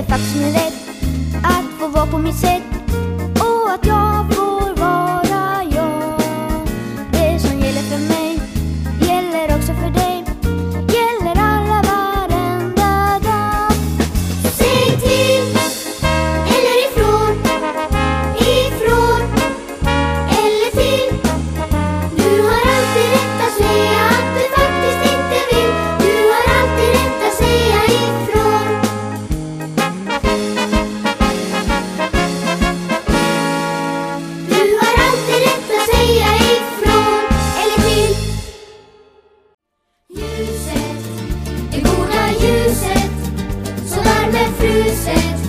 faktiskt min rätt att få vara på mitt sätt och att jag får vara jag. Det som gäller för mig gäller också för dig, gäller alla varenda dag. Säg till eller ifrån, ifrån eller till. Du har alltid rätt att säga att du faktiskt inte vill. Du har alltid rätt att säga ifrån. Du har alltid rätt att säga ifrån eller till. Ljuset, det goda ljuset, som värmer fruset.